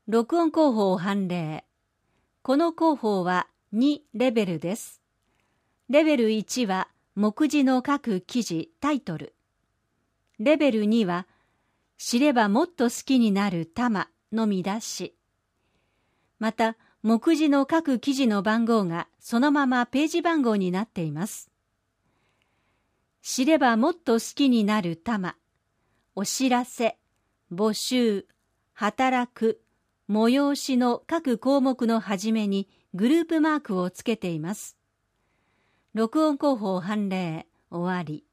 録音工法判例。この工法は2レベルです。レベル1は目次の各記事タイトル。レベル2は知ればもっと好きになる玉の見出し。また目次の各記事の番号がそのままページ番号になっています。知ればもっと好きになる玉、お知らせ、募集、働く、催しの各項目のはじめにグループマークをつけています。録音工法判例終わり。